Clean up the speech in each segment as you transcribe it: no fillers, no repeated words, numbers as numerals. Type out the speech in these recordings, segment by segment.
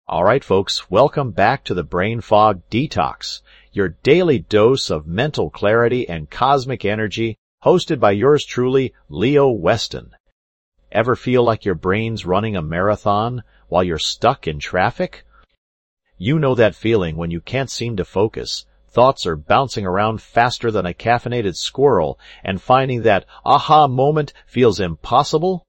All right, folks, welcome back to the Brain Fog Detox, your daily dose of mental clarity and cosmic energy, hosted by yours truly, Leo Weston. Ever feel like your brain's running a marathon while you're stuck in traffic? You know that feeling when you can't seem to focus. Thoughts are bouncing around faster than a caffeinated squirrel, and finding that aha moment feels impossible?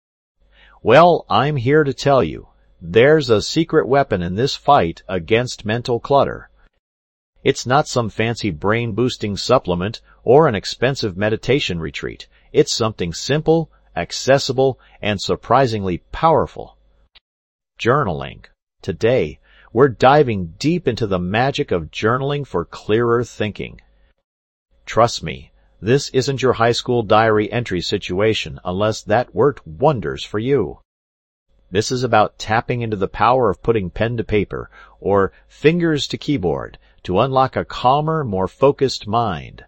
Well, I'm here to tell you, there's a secret weapon in this fight against mental clutter. It's not some fancy brain-boosting supplement or an expensive meditation retreat. It's something simple, accessible, and surprisingly powerful. Journaling. Today, we're diving deep into the magic of journaling for clearer thinking. Trust me, this isn't your high school diary entry situation unless that worked wonders for you. This is about tapping into the power of putting pen to paper or fingers to keyboard to unlock a calmer, more focused mind.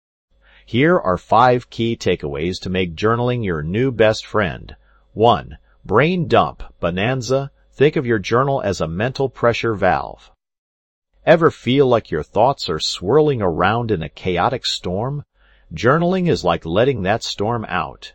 Here are 5 key takeaways to make journaling your new best friend. 1. Brain dump, bonanza. Think of your journal as a mental pressure valve. Ever feel like your thoughts are swirling around in a chaotic storm? Journaling is like letting that storm out.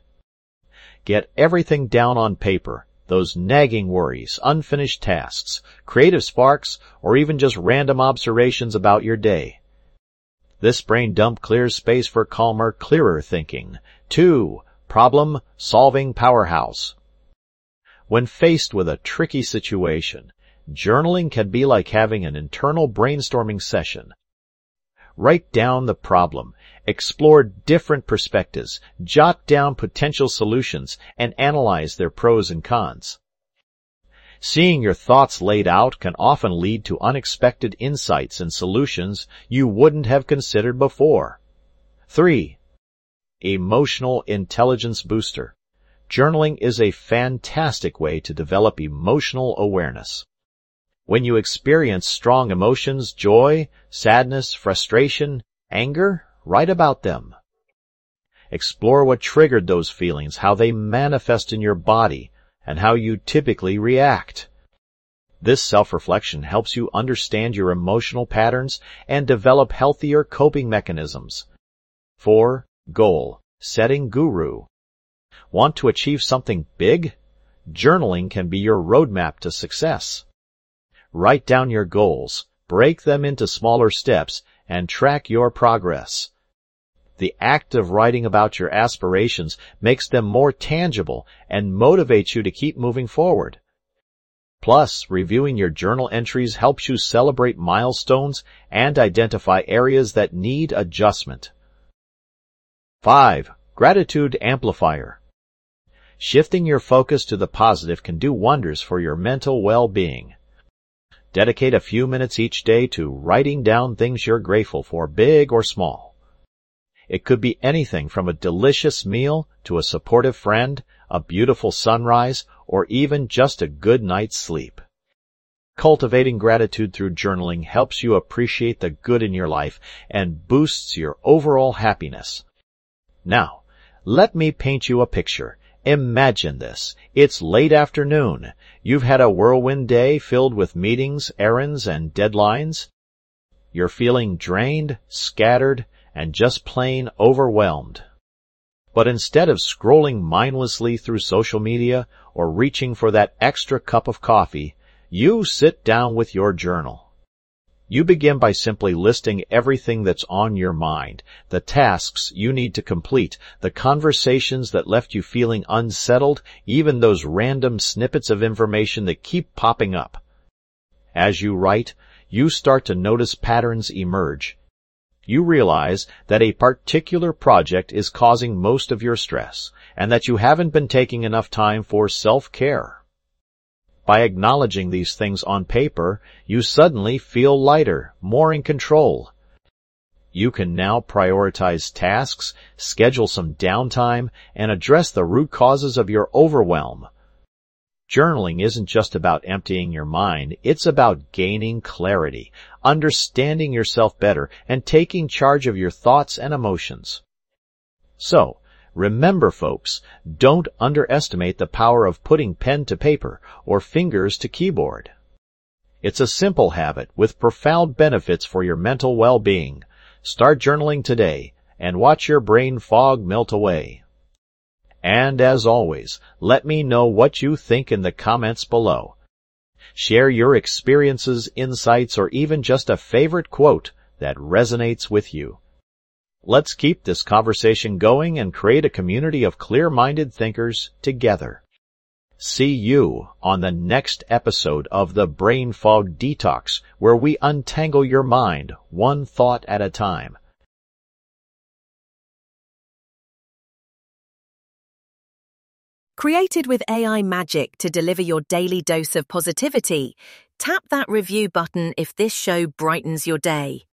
Get everything down on paper. Those nagging worries, unfinished tasks, creative sparks, or even just random observations about your day. This brain dump clears space for calmer, clearer thinking. 2. Problem-solving powerhouse. When faced with a tricky situation, journaling can be like having an internal brainstorming session. Write down the problem, explore different perspectives, jot down potential solutions, and analyze their pros and cons. Seeing your thoughts laid out can often lead to unexpected insights and solutions you wouldn't have considered before. 3. Emotional intelligence booster. Journaling is a fantastic way to develop emotional awareness. When you experience strong emotions, joy, sadness, frustration, anger, write about them. Explore what triggered those feelings, how they manifest in your body, and how you typically react. This self-reflection helps you understand your emotional patterns and develop healthier coping mechanisms. 4. Goal setting guru. Want to achieve something big? Journaling can be your roadmap to success. Write down your goals, break them into smaller steps, and track your progress. The act of writing about your aspirations makes them more tangible and motivates you to keep moving forward. Plus, reviewing your journal entries helps you celebrate milestones and identify areas that need adjustment. 5. Gratitude amplifier. Shifting your focus to the positive can do wonders for your mental well-being. Dedicate a few minutes each day to writing down things you're grateful for, big or small. It could be anything from a delicious meal to a supportive friend, a beautiful sunrise, or even just a good night's sleep. Cultivating gratitude through journaling helps you appreciate the good in your life and boosts your overall happiness. Now, let me paint you a picture. Imagine this. It's late afternoon. You've had a whirlwind day filled with meetings, errands, and deadlines. You're feeling drained, scattered, and just plain overwhelmed. But instead of scrolling mindlessly through social media or reaching for that extra cup of coffee, you sit down with your journal. You begin by simply listing everything that's on your mind, the tasks you need to complete, the conversations that left you feeling unsettled, even those random snippets of information that keep popping up. As you write, you start to notice patterns emerge. You realize that a particular project is causing most of your stress, and that you haven't been taking enough time for self-care. By acknowledging these things on paper, you suddenly feel lighter, more in control. You can now prioritize tasks, schedule some downtime, and address the root causes of your overwhelm. Journaling isn't just about emptying your mind, it's about gaining clarity, understanding yourself better, and taking charge of your thoughts and emotions. So, remember, folks, don't underestimate the power of putting pen to paper or fingers to keyboard. It's a simple habit with profound benefits for your mental well-being. Start journaling today and watch your brain fog melt away. And as always, let me know what you think in the comments below. Share your experiences, insights, or even just a favorite quote that resonates with you. Let's keep this conversation going and create a community of clear-minded thinkers together. See you on the next episode of the Brain Fog Detox, where we untangle your mind one thought at a time. Created with AI magic to deliver your daily dose of positivity, tap that review button if this show brightens your day.